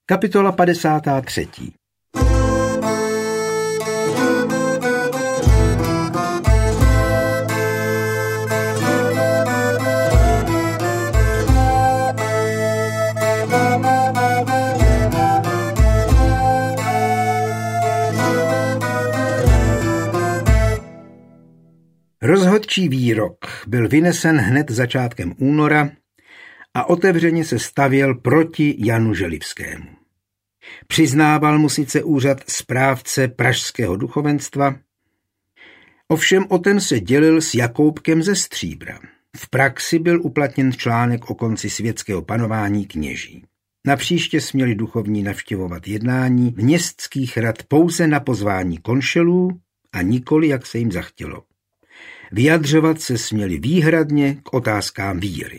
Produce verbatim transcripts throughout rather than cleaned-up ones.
Kapitola padesátá třetí. Rozhodčí výrok byl vynesen hned začátkem února a otevřeně se stavěl proti Janu Želivskému. Přiznával mu sice úřad správce pražského duchovenstva, ovšem o ten se dělil s Jakoubkem ze Stříbra. V praxi byl uplatněn článek o konci světského panování kněží. Napříště směli duchovní navštěvovat jednání městských rad pouze na pozvání konšelů a nikoli, jak se jim zachtělo. Vyjadřovat se směli výhradně k otázkám víry.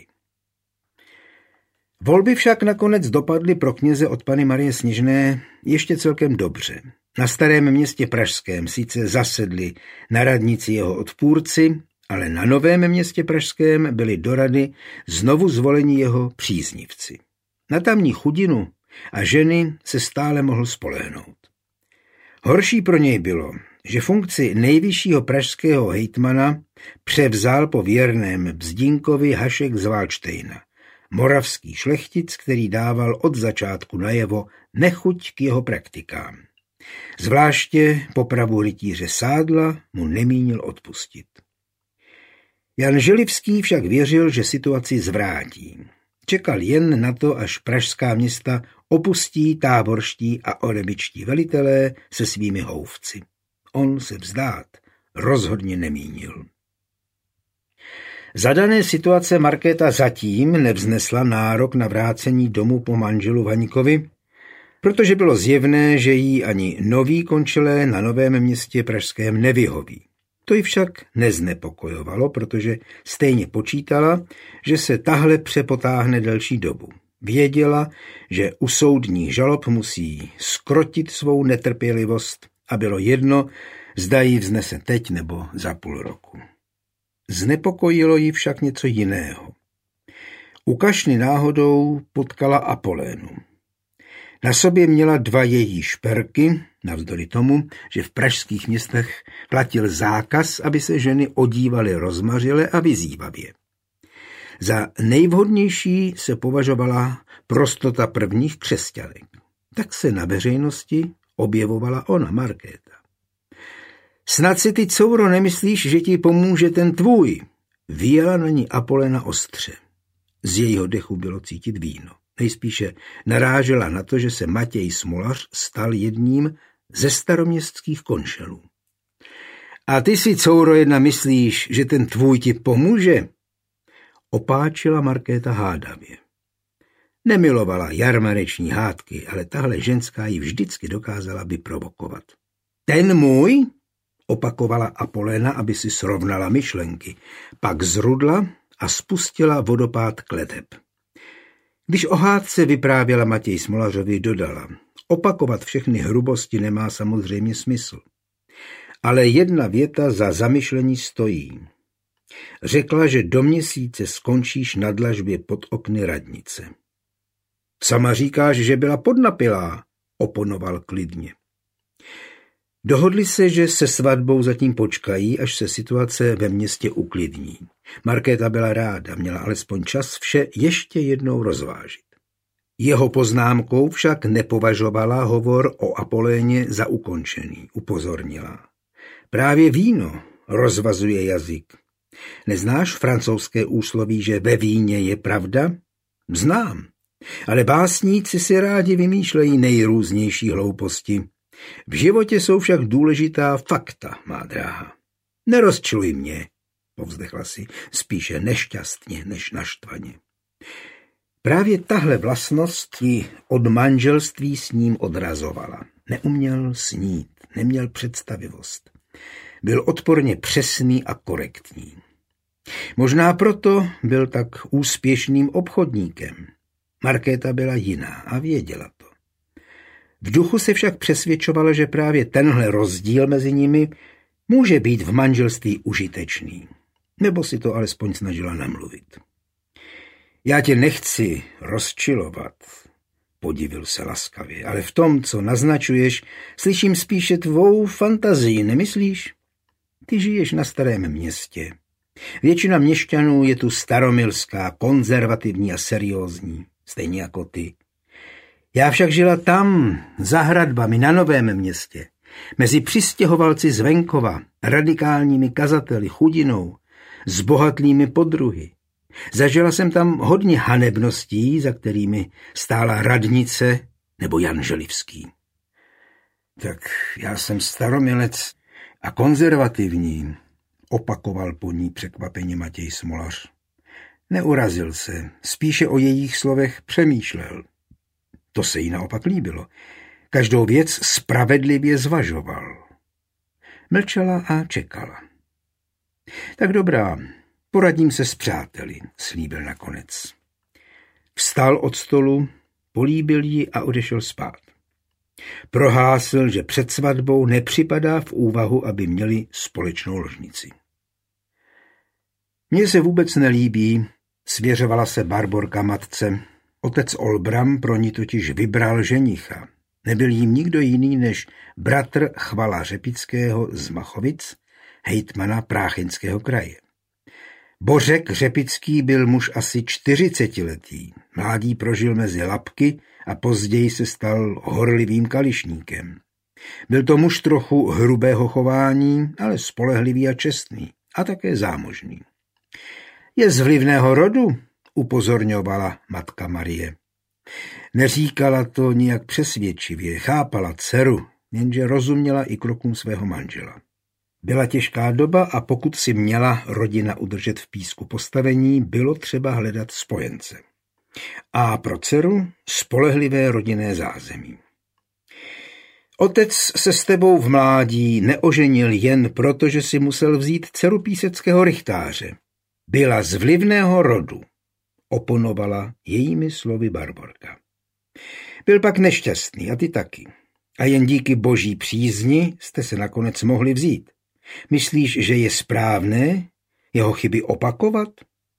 Volby však nakonec dopadly pro kněze od Panny Marie Sněžné ještě celkem dobře. Na Starém Městě pražském sice zasedli na radnici jeho odpůrci, ale na Novém Městě pražském byli do rady znovu zvoleni jeho příznivci. Na tamní chudinu a ženy se stále mohl spolehnout. Horší pro něj bylo, že funkci nejvyššího pražského hejtmana převzal po věrném Bzdínkovi Hašek z Valdštejna, moravský šlechtic, který dával od začátku najevo nechuť k jeho praktikám. Zvláště popravu rytíře Sádla mu nemínil odpustit. Jan Želivský však věřil, že situaci zvrátí. Čekal jen na to, až pražská města opustí táborští a orebičtí velitelé se svými houfci. On se vzdát rozhodně nemínil. Za dané situace Markéta zatím nevznesla nárok na vrácení domů po manželu Vaňkovi, protože bylo zjevné, že jí ani noví končelé na Novém Městě pražském nevyhoví. To ji však neznepokojovalo, protože stejně počítala, že se tahle přepotáhne delší dobu. Věděla, že u soudních žalob musí skrotit svou netrpělivost a bylo jedno, zda ji vznese teď nebo za půl roku. Znepokojilo ji však něco jiného. U kašny náhodou potkala Apolénu. Na sobě měla dva její šperky, navzdory tomu, že v pražských městech platil zákaz, aby se ženy odívaly rozmařile a vyzývavě. Za nejvhodnější se považovala prostota prvních křesťanek. Tak se na veřejnosti objevovala ona, Markéta. Snad si ty, couro, nemyslíš, že ti pomůže ten tvůj? Vyjela na ní Apoléna ostře. Z jejího dechu bylo cítit víno. Nejspíše narážela na to, že se Matěj Smolař stal jedním ze staroměstských konšelů. A ty si, couro, jedna myslíš, že ten tvůj ti pomůže? Opáčila Markéta hádavě. Nemilovala jarmareční hádky, ale tahle ženská ji vždycky dokázala vyprovokovat. Ten můj? Opakovala Apoléna, aby si srovnala myšlenky. Pak zrudla a spustila vodopád kleteb. Když o hádce vyprávěla Matěj Smolařovi, dodala. Opakovat všechny hrubosti nemá samozřejmě smysl. Ale jedna věta za zamyšlení stojí. Řekla, že do měsíce skončíš na dlažbě pod okny radnice. Sama říkáš, že byla podnapilá, oponoval klidně. Dohodli se, že se svatbou zatím počkají, až se situace ve městě uklidní. Markéta byla ráda, měla alespoň čas vše ještě jednou rozvážit. Jeho poznámkou však nepovažovala hovor o Apoléně za ukončený, upozornila. Právě víno rozvazuje jazyk. Neznáš francouzské úsloví, že ve víně je pravda? Znám, ale básníci si rádi vymýšlejí nejrůznější hlouposti. V životě jsou však důležitá fakta, má dráha. Nerozčiluj mě, povzdechla si, spíše nešťastně než naštvaně. Právě tahle vlastnost ji od manželství s ním odrazovala. Neuměl snít, neměl představivost. Byl odporně přesný a korektní. Možná proto byl tak úspěšným obchodníkem. Markéta byla jiná a věděla to. V duchu se však přesvědčovala, že právě tenhle rozdíl mezi nimi může být v manželství užitečný. Nebo si to alespoň snažila namluvit. Já tě nechci rozčilovat, podivil se laskavě, ale v tom, co naznačuješ, slyším spíše tvou fantazii, nemyslíš? Ty žiješ na Starém Městě. Většina měšťanů je tu staromilská, konzervativní a seriózní, stejně jako ty. Já však žila tam, za hradbami, na Novém Městě, mezi přistěhovalci z venkova, radikálními kazateli, chudinou, s bohatlými podruhy. Zažila jsem tam hodně hanebností, za kterými stála radnice nebo Jan Želivský. Tak já jsem staromilec a konzervativní, opakoval po ní překvapeně Matěj Smolař. Neurazil se, spíše o jejich slovech přemýšlel. To se jí naopak líbilo. Každou věc spravedlivě zvažoval. Mlčela a čekala. Tak dobrá, poradím se s přáteli, slíbil nakonec. Vstal od stolu, políbil ji a odešel spát. Prohlásil, že před svatbou nepřipadá v úvahu, aby měli společnou ložnici. Mně se vůbec nelíbí, svěřovala se Barborka matce. Otec Olbram pro ní totiž vybral ženicha. Nebyl jim nikdo jiný než bratr Chvala Řepického z Machovic, hejtmana Práchenského kraje. Bořek Řepický byl muž asi čtyřicetiletý. Mládí prožil mezi Lapky a později se stal horlivým kališníkem. Byl to muž trochu hrubého chování, ale spolehlivý a čestný a také zámožný. Je z vlivného rodu, upozorňovala matka Marie. Neříkala to nijak přesvědčivě, chápala dceru, jenže rozuměla i krokům svého manžela. Byla těžká doba a pokud si měla rodina udržet v písku postavení, bylo třeba hledat spojence. A pro dceru spolehlivé rodinné zázemí. Otec se s tebou v mládí neoženil jen proto, že si musel vzít dceru píseckého rychtáře. Byla z vlivného rodu, oponovala jejími slovy Barborka. Byl pak nešťastný a ty taky. A jen díky boží přízni jste se nakonec mohli vzít. Myslíš, že je správné jeho chyby opakovat?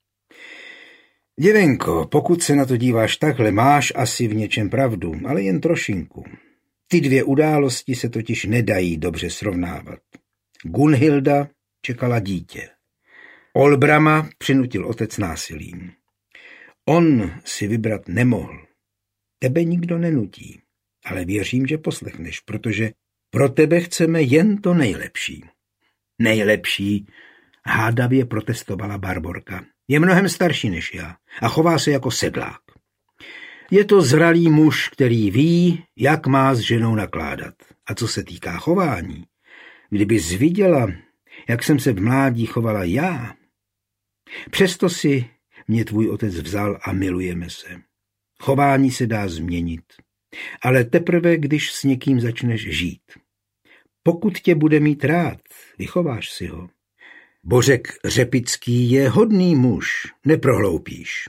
Děvenko, pokud se na to díváš takhle, máš asi v něčem pravdu, ale jen trošinku. Ty dvě události se totiž nedají dobře srovnávat. Gunhilda čekala dítě. Olbrama přinutil otec násilím. On si vybrat nemohl. Tebe nikdo nenutí, ale věřím, že poslechneš, protože pro tebe chceme jen to nejlepší. Nejlepší, hádavě protestovala Barborka. Je mnohem starší než já a chová se jako sedlák. Je to zralý muž, který ví, jak má s ženou nakládat. A co se týká chování, kdybys viděla, jak jsem se v mládí chovala já, přesto si mě tvůj otec vzal a milujeme se. Chování se dá změnit, ale teprve, když s někým začneš žít. Pokud tě bude mít rád, vychováš si ho. Bořek Řepický je hodný muž, neprohloupíš.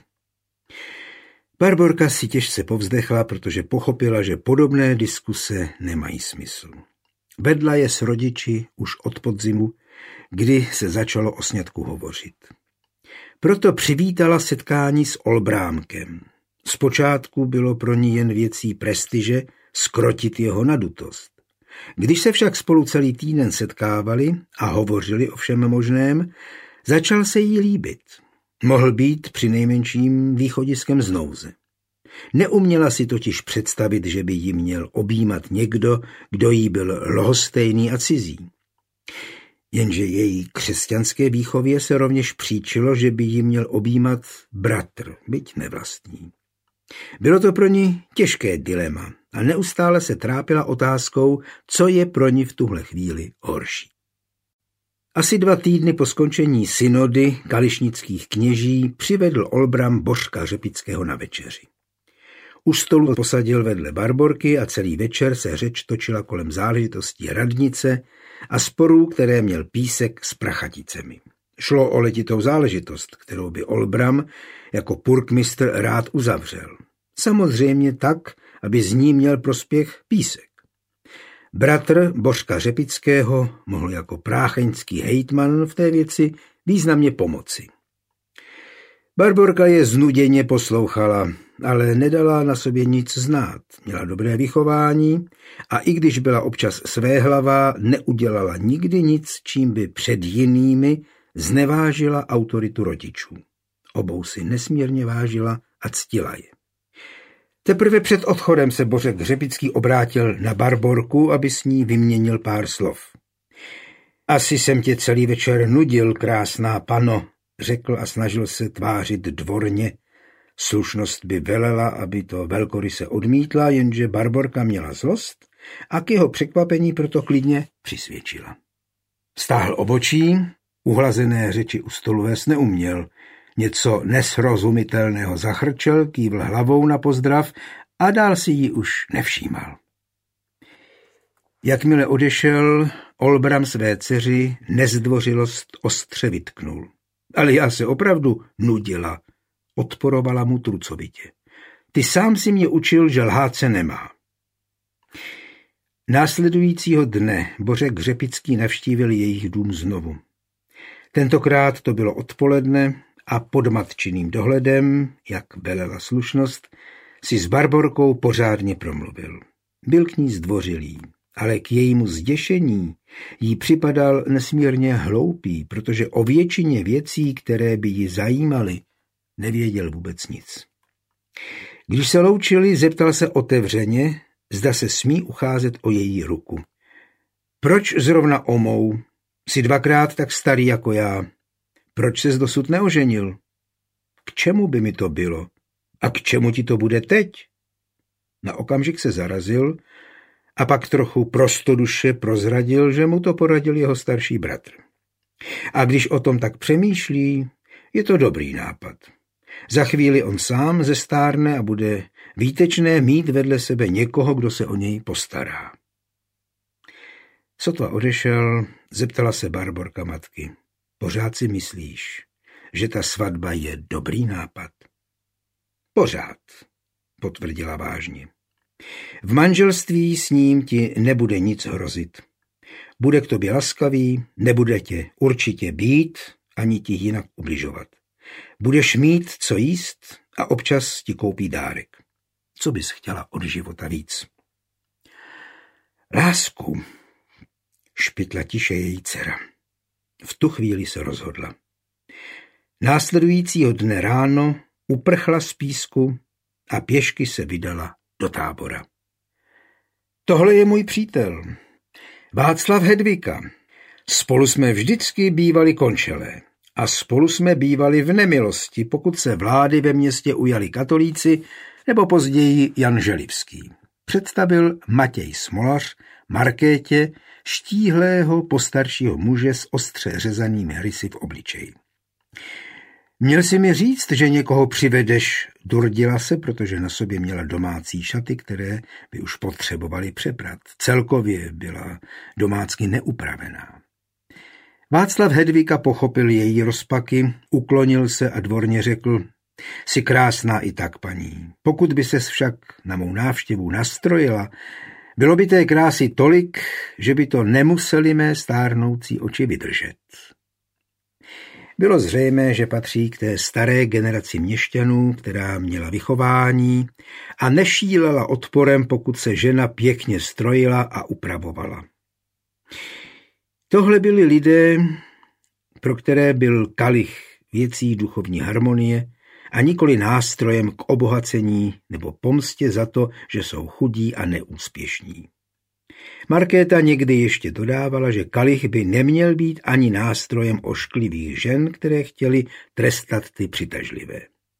Barborka si těžce povzdechla, protože pochopila, že podobné diskuse nemají smysl. Vedla je s rodiči už od podzimu, kdy se začalo o sňatku hovořit. Proto přivítala setkání s Olbrámkem. Zpočátku bylo pro ní jen věcí prestiže zkrotit jeho nadutost. Když se však spolu celý týden setkávali a hovořili o všem možném, začal se jí líbit. Mohl být přinejmenším východiskem z nouze. Neuměla si totiž představit, že by ji měl objímat někdo, kdo jí byl lhostejný a cizí. Jenže její křesťanské výchově se rovněž příčilo, že by ji měl objímat bratr, byť nevlastní. Bylo to pro ní těžké dilema a neustále se trápila otázkou, co je pro ní v tuhle chvíli horší. Asi dva týdny po skončení synody kališnických kněží přivedl Olbram Bořka Řepického na večeři. U stolu posadil vedle Barborky a celý večer se řeč točila kolem záležitostí radnice a sporů, které měl Písek s Prachaticemi. Šlo o letitou záležitost, kterou by Olbram jako purkmistr rád uzavřel. Samozřejmě tak, aby z ní měl prospěch Písek. Bratr Bořka Řepického mohl jako prácheňský hejtman v té věci významně pomoci. Barborka je znuděně poslouchala, ale nedala na sobě nic znát. Měla dobré vychování a i když byla občas svéhlavá, neudělala nikdy nic, čím by před jinými znevážila autoritu rodičů. Obou si nesmírně vážila a ctila je. Teprve před odchodem se Bořek Řepický obrátil na Barborku, aby s ní vyměnil pár slov. Asi jsem tě celý večer nudil, krásná pano, řekl a snažil se tvářit dvorně. Slušnost by velela, aby to velkoryse odmítla, jenže Barborka měla zlost a k jeho překvapení proto klidně přisvědčila. Stáhl obočí, uhlazené řeči u stolu vést neuměl, něco nesrozumitelného zachrčel, kývl hlavou na pozdrav a dál si ji už nevšímal. Jakmile odešel, Olbram své dceři nezdvořilost ostře vytknul. Ale já se opravdu nudila, odporovala mu trucovitě. Ty sám si mě učil, že lhát se nemá. Následujícího dne Bořek Řepický navštívil jejich dům znovu. Tentokrát to bylo odpoledne a pod matčiným dohledem, jak velela slušnost, si s Barborkou pořádně promluvil. Byl k ní zdvořilý, ale k jejímu zděšení jí připadal nesmírně hloupý, protože o většině věcí, které by ji zajímaly, nevěděl vůbec nic. Když se loučili, zeptal se otevřeně, zda se smí ucházet o její ruku. Proč zrovna o mou? Jsi dvakrát tak starý jako já. Proč ses dosud neoženil? K čemu by mi to bylo? A k čemu ti to bude teď? Na okamžik se zarazil a pak trochu prostoduše prozradil, že mu to poradil jeho starší bratr. A když o tom tak přemýšlí, je to dobrý nápad. Za chvíli on sám zestárne a bude výtečné mít vedle sebe někoho, kdo se o něj postará. Sotva odešel, zeptala se Barborka matky. Pořád si myslíš, že ta svatba je dobrý nápad? Pořád, potvrdila vážně. V manželství s ním ti nebude nic hrozit. Bude k tobě laskavý, nebude tě určitě bít, ani ti jinak ubližovat. Budeš mít co jíst a občas ti koupí dárek. Co bys chtěla od života víc? Lásku, špitla tiše její dcera. V tu chvíli se rozhodla. Následujícího dne ráno uprchla z písku a pěšky se vydala do tábora. Tohle je můj přítel, Václav Hedvika. Spolu jsme vždycky bývali končelé a spolu jsme bývali v nemilosti, pokud se vlády ve městě ujali katolíci nebo později Jan Želivský. Představil Matěj Smolař Markétě štíhlého postaršího muže s ostře řezanými rysy v obličeji. Měl si mi říct, že někoho přivedeš, durdila se, protože na sobě měla domácí šaty, které by už potřebovali přeprat. Celkově byla domácky neupravená. Václav Hedvika pochopil její rozpaky, uklonil se a dvorně řekl, jsi krásná i tak, paní. Pokud by ses však na mou návštěvu nastrojila, bylo by té krásy tolik, že by to nemuseli mé stárnoucí oči vydržet. Bylo zřejmé, že patří k té staré generaci měšťanů, která měla vychování a nešílela odporem, pokud se žena pěkně strojila a upravovala. Tohle byli lidé, pro které byl kalich věcí duchovní harmonie a nikoli nástrojem k obohacení nebo pomstě za to, že jsou chudí a neúspěšní. Markéta někdy ještě dodávala, že kalich by neměl být ani nástrojem ošklivých žen, které chtěly trestat ty přitažlivé.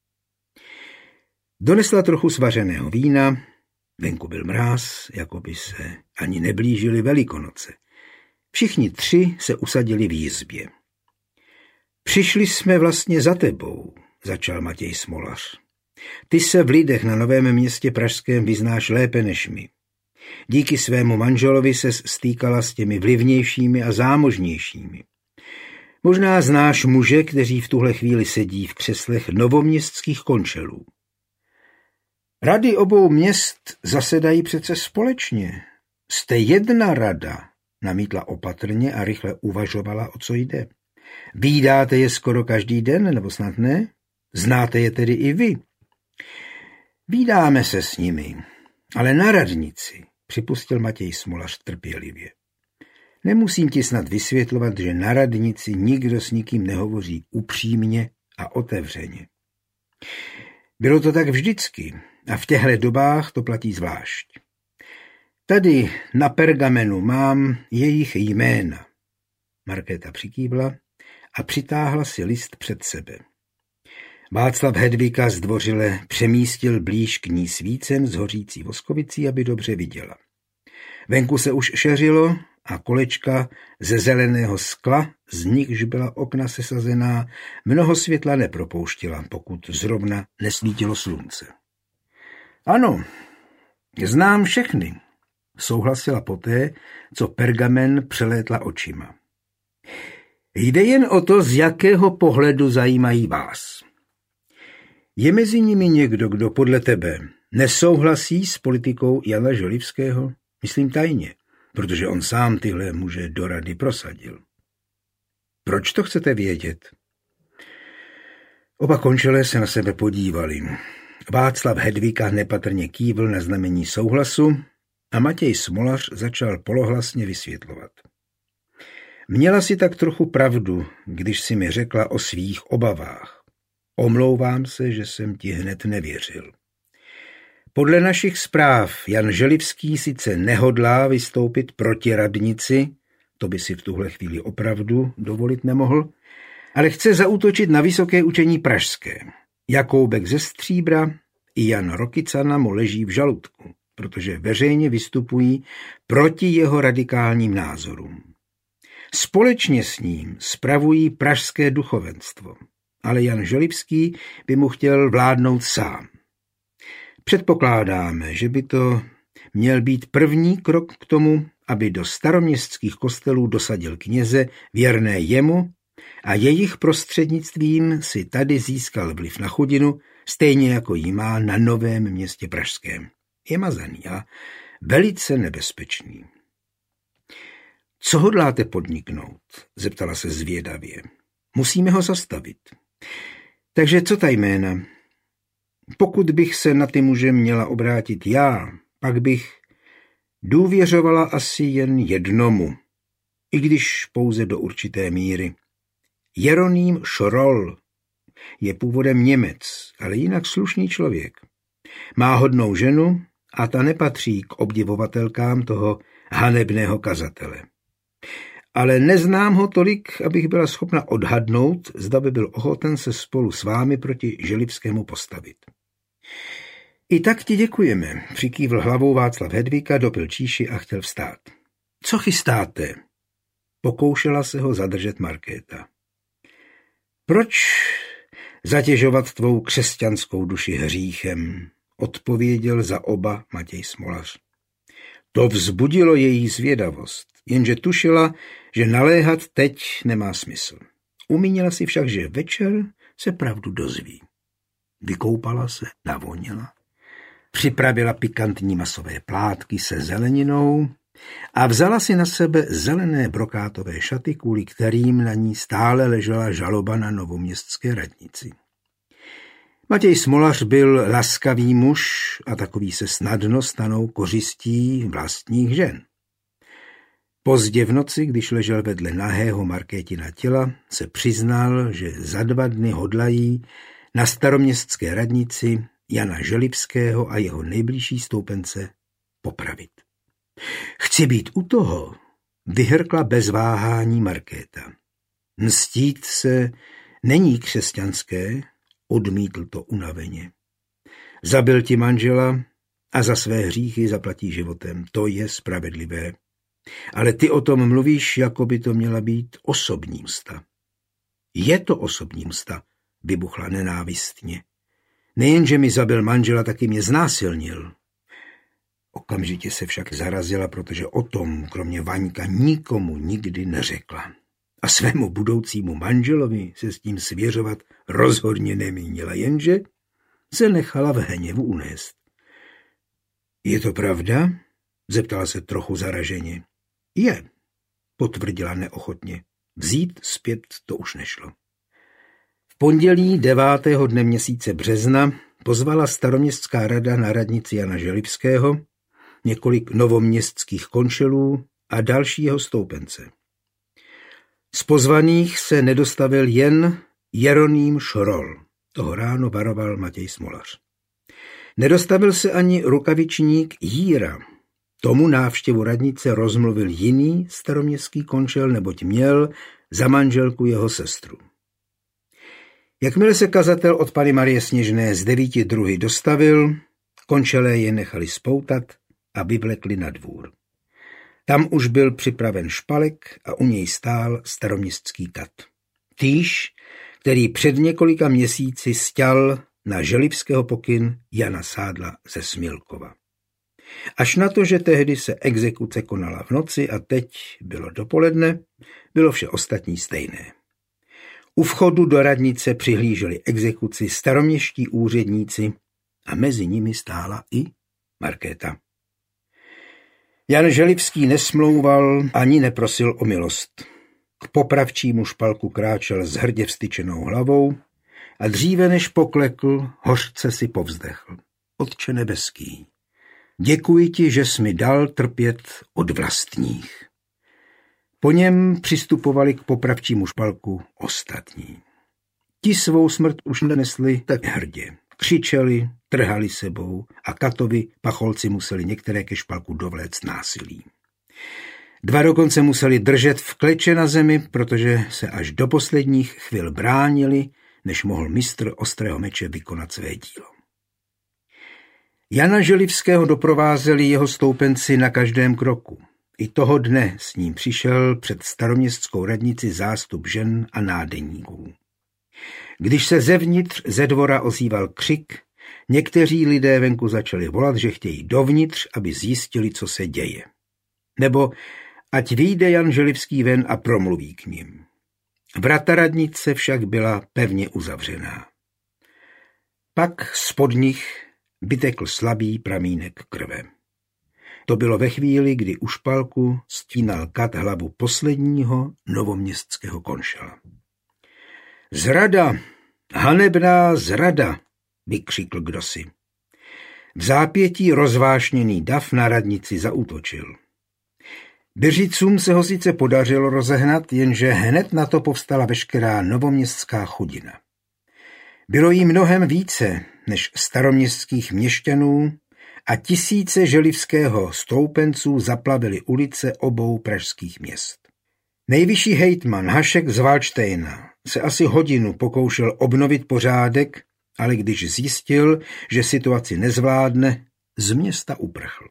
Donesla trochu svařeného vína, venku byl mráz, jako by se ani neblížily Velikonoce. Všichni tři se usadili v jizbě. Přišli jsme vlastně za tebou, začal Matěj Smolař. Ty se v lidech na Novém Městě pražském vyznáš lépe než my. Díky svému manželovi se stýkala s těmi vlivnějšími a zámožnějšími. Možná znáš muže, kteří v tuhle chvíli sedí v křeslech novoměstských končelů. Rady obou měst zasedají přece společně. Jste jedna rada, namítla opatrně a rychle uvažovala, o co jde. Vídáte je skoro každý den, nebo snad ne? Znáte je tedy i vy? Vídáme se s nimi, ale na radnici, připustil Matěj Smolař trpělivě. Nemusím ti snad vysvětlovat, že na radnici nikdo s nikým nehovoří upřímně a otevřeně. Bylo to tak vždycky a v těchto dobách to platí zvlášť. Tady na pergamenu mám jejich jména. Markéta přikývla a přitáhla si list před sebe. Václav Hedvika zdvořile přemístil blíž k ní svícen z hořící voskovicí, aby dobře viděla. Venku se už šeřilo a kolečka ze zeleného skla, z nichž byla okna sesazená, mnoho světla nepropouštila, pokud zrovna nesvítilo slunce. Ano, znám všechny, souhlasila poté, co pergamen přelétla očima. Jde jen o to, z jakého pohledu zajímají vás. Je mezi nimi někdo, kdo podle tebe nesouhlasí s politikou Jana Želivského? Myslím tajně, protože on sám tyhle muže do rady prosadil. Proč to chcete vědět? Oba končelé se na sebe podívali. Václav Hedvika nepatrně kývl na znamení souhlasu a Matěj Smolař začal polohlasně vysvětlovat. Měla si tak trochu pravdu, když si mi řekla o svých obavách. Omlouvám se, že jsem ti hned nevěřil. Podle našich zpráv Jan Želivský sice nehodlá vystoupit proti radnici, to by si v tuhle chvíli opravdu dovolit nemohl, ale chce zaútočit na Vysoké učení pražské. Jakoubek ze Stříbra i Jan Rokycana mu leží v žaludku, protože veřejně vystupují proti jeho radikálním názorům. Společně s ním spravují pražské duchovenstvo, ale Jan Želivský by mu chtěl vládnout sám. Předpokládáme, že by to měl být první krok k tomu, aby do staroměstských kostelů dosadil kněze věrné jemu a jejich prostřednictvím si tady získal vliv na chudinu, stejně jako jí má na Novém Městě pražském. Je mazaný a velice nebezpečný. Co hodláte podniknout? Zeptala se zvědavě. Musíme ho zastavit. Takže co ta jména? Pokud bych se na ty muže měla obrátit já, pak bych důvěřovala asi jen jednomu, i když pouze do určité míry. Jeroným Šrol je původem Němec, ale jinak slušný člověk. Má hodnou ženu a ta nepatří k obdivovatelkám toho hanebného kazatele. Ale neznám ho tolik, abych byla schopna odhadnout, zda by byl ochoten se spolu s vámi proti Želivskému postavit. I tak ti děkujeme, přikývl hlavou Václav Hedvika, dopil číši a chtěl vstát. Co chystáte? Pokoušela se ho zadržet Markéta. Proč zatěžovat tvou křesťanskou duši hříchem? Odpověděl za oba Matěj Smolař. To vzbudilo její zvědavost, jenže tušila, že naléhat teď nemá smysl. Umínila si však, že večer se pravdu dozví. Vykoupala se, navonila, připravila pikantní masové plátky se zeleninou a vzala si na sebe zelené brokátové šaty, kvůli kterým na ní stále ležela žaloba na novoměstské radnici. Matěj Smolař byl laskavý muž a takový se snadno stanou kořistí vlastních žen. Pozdě v noci, když ležel vedle nahého Markétina těla, se přiznal, že za dva dny hodlají na staroměstské radnici Jana Želivského a jeho nejbližší stoupence popravit. Chci být u toho, vyhrkla bez váhání Markéta. Mstít se není křesťanské, odmítl to unaveně. Zabil ti manžela a za své hříchy zaplatí životem, to je spravedlivé. Ale ty o tom mluvíš, jako by to měla být osobní msta. Je to osobní msta, vybuchla nenávistně. Nejenže mi zabil manžela, taky mě znásilnil. Okamžitě se však zarazila, protože o tom, kromě Vaňka, nikomu nikdy neřekla. A svému budoucímu manželovi se s tím svěřovat rozhodně nemínila, jenže se nechala v hněvu unést. Je to pravda? Zeptala se trochu zaraženě. Je, potvrdila neochotně. Vzít zpět to už nešlo. V pondělí devátého dne měsíce března pozvala staroměstská rada na radnici Jana Želivského, několik novoměstských končelů a další jeho stoupence. Z pozvaných se nedostavil jen Jeroným Šrol, toho ráno varoval Matěj Smolař. Nedostavil se ani rukavičník Jíra. Tomu návštěvu radnice rozmluvil jiný staroměstský končel, neboť měl za manželku jeho sestru. Jakmile se kazatel od Panny Marie Sněžné z devíti druhy dostavil, končelé je nechali spoutat a vyvlekli na dvůr. Tam už byl připraven špalek a u něj stál staroměstský kat. Týž, který před několika měsíci sťal na Želivského pokyn Jana Sádla ze Smilkova. Až na to, že tehdy se exekuce konala v noci a teď bylo dopoledne, bylo vše ostatní stejné. U vchodu do radnice přihlíželi exekuci staroměstští úředníci a mezi nimi stála i Markéta. Jan Želivský nesmlouval ani neprosil o milost. K popravčímu špalku kráčel s hrdě vztyčenou hlavou a dříve než poklekl, hořce si povzdechl. Otče nebeský, děkuji ti, že jsi mi dal trpět od vlastních. Po něm přistupovali k popravčímu špalku ostatní. Ti svou smrt už nenesli tak hrdě. Křičeli, trhali sebou a katovi pacholci museli některé ke špalku dovléct násilí. Dva dokonce museli držet v kleče na zemi, protože se až do posledních chvil bránili, než mohl mistr ostrého meče vykonat své dílo. Jana Želivského doprovázeli jeho stoupenci na každém kroku. I toho dne s ním přišel před staroměstskou radnici zástup žen a nádeníků. Když se zevnitř ze dvora ozýval křik, někteří lidé venku začali volat, že chtějí dovnitř, aby zjistili, co se děje. Nebo ať vyjde Jan Želivský ven a promluví k nim. Vrata radnice však byla pevně uzavřená. Pak spod nich vytekl slabý pramínek krve. To bylo ve chvíli, kdy u špalku stínal kat hlavu posledního novoměstského konšela. Zrada, hanebná zrada, vykřikl kdosi. V zápětí rozvášněný dav na radnici zaútočil. Běžicům se ho sice podařilo rozehnat, jenže hned na to povstala veškerá novoměstská chudina. Bylo jí mnohem více než staroměstských měšťanů a tisíce želivského stoupenců zaplavili ulice obou pražských měst. Nejvyšší hejtman Hašek z Valdštejna se asi hodinu pokoušel obnovit pořádek, ale když zjistil, že situaci nezvládne, z města uprchl.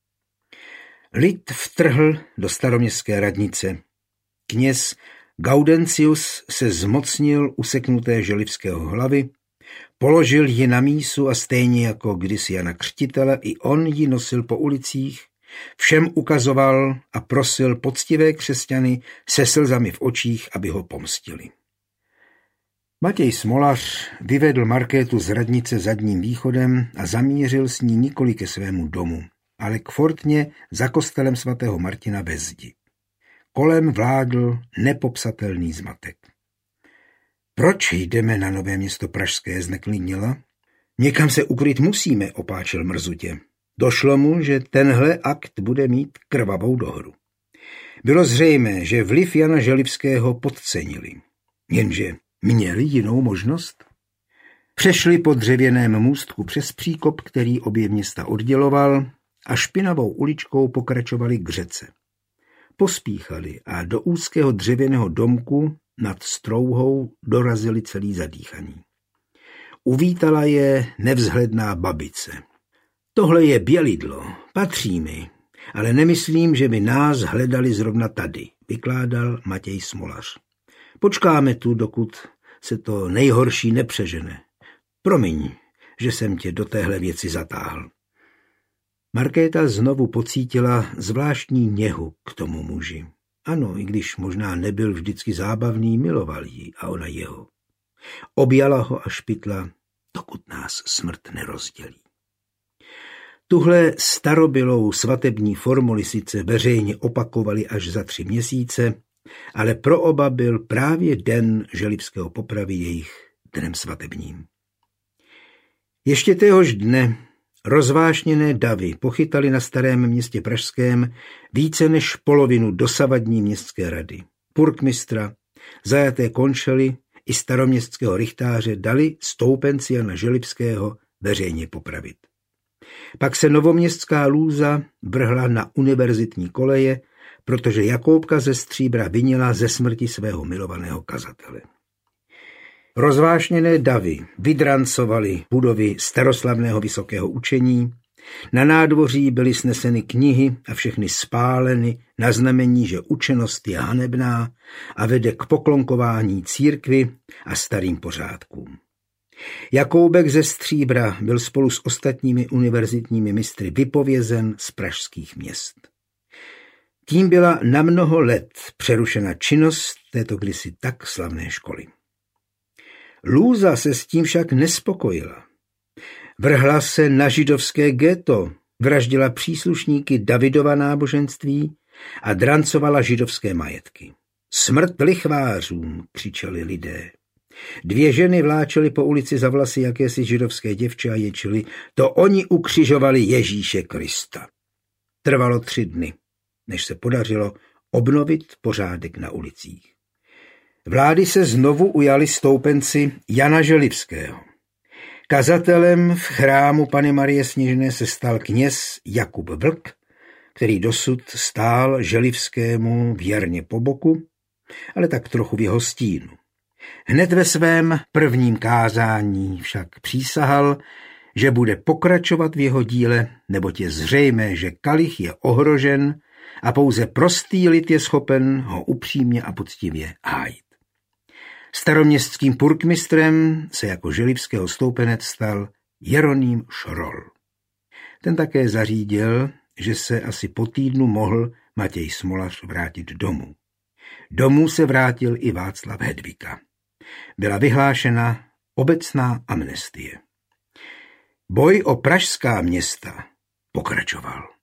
Lid vtrhl do staroměstské radnice. Kněz Gaudencius se zmocnil useknuté Želivského hlavy, položil ji na mísu a stejně jako kdysi Jana Křtitele, i on ji nosil po ulicích, všem ukazoval a prosil poctivé křesťany se slzami v očích, aby ho pomstili. Matěj Smolař vyvedl Markétu z radnice zadním východem a zamířil s ní nikoli ke svému domu, ale k fortně za kostelem svatého Martina ve zdi. Kolem vládl nepopsatelný zmatek. Proč jdeme na Nové Město pražské, zneklidnila? Někam se ukryt musíme, opáčil mrzutě. Došlo mu, že tenhle akt bude mít krvavou dohru. Bylo zřejmé, že vliv Jana Želivského podcenili. Jenže měli jinou možnost? Přešli po dřevěném můstku přes příkop, který obě města odděloval, a špinavou uličkou pokračovali k řece. Pospíchali a do úzkého dřevěného domku nad strouhou dorazili celý zadýchaní. Uvítala je nevzhledná babice. Tohle je Bělidlo, patří mi, ale nemyslím, že by nás hledali zrovna tady, vykládal Matěj Smolař. Počkáme tu, dokud se to nejhorší nepřežene. Promiň, že jsem tě do téhle věci zatáhl. Markéta znovu pocítila zvláštní něhu k tomu muži. Ano, i když možná nebyl vždycky zábavný, miloval ji a ona jeho. Objala ho a špitla, dokud nás smrt nerozdělí. Tuhle starobylou svatební formuli sice veřejně opakovali až za tři měsíce, ale pro oba byl právě den Želivského popravy jejich dnem svatebním. Ještě téhož dne rozvášněné davy pochytali na Starém Městě pražském více než polovinu dosavadní městské rady. Purkmistra, zajaté končely i staroměstského rychtáře dali stoupenci Jana Želivského veřejně popravit. Pak se novoměstská lůza vrhla na univerzitní koleje, protože Jakoubka ze Stříbra vinila ze smrti svého milovaného kazatele. Rozvášněné davy vydrancovaly budovy staroslavného vysokého učení, na nádvoří byly sneseny knihy a všechny spáleny na znamení, že učenost je hanebná a vede k poklonkování církvi a starým pořádkům. Jakoubek ze Stříbra byl spolu s ostatními univerzitními mistry vypovězen z pražských měst. Tím byla na mnoho let přerušena činnost této kdysi tak slavné školy. Lůza se s tím však nespokojila. Vrhla se na židovské ghetto, vraždila příslušníky Davidova náboženství a drancovala židovské majetky. Smrt lichvářům, křičeli lidé. Dvě ženy vláčely po ulici za vlasy jakési židovské děvče a ječili: to oni ukřižovali Ježíše Krista. Trvalo tři dny, než se podařilo obnovit pořádek na ulicích. Vlády se znovu ujali stoupenci Jana Želivského. Kazatelem v chrámu Panny Marie Sněžné se stal kněz Jakub Vlk, který dosud stál Želivskému věrně po boku, ale tak trochu v jeho stínu. Hned ve svém prvním kázání však přísahal, že bude pokračovat v jeho díle, neboť je zřejmé, že kalich je ohrožen a pouze prostý lid je schopen ho upřímně a poctivě hájit. Staroměstským purkmistrem se jako želivského stoupenec stal Jeroným Šrol. Ten také zařídil, že se asi po týdnu mohl Matěj Smolař vrátit domů. Domů se vrátil i Václav Hedvika. Byla vyhlášena obecná amnestie. Boj o pražská města pokračoval.